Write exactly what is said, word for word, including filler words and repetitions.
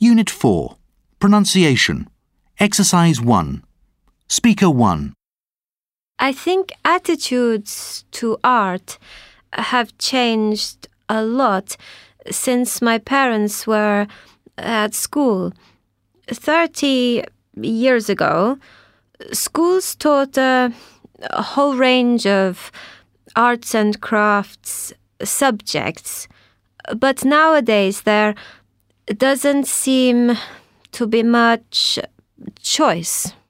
Unit four. Pronunciation. Exercise one. Speaker one. I think attitudes to art have changed a lot since my parents were at school. Thirty years ago, schools taught a, a whole range of arts and crafts subjects, but nowadays there doesn't seem to be much choice.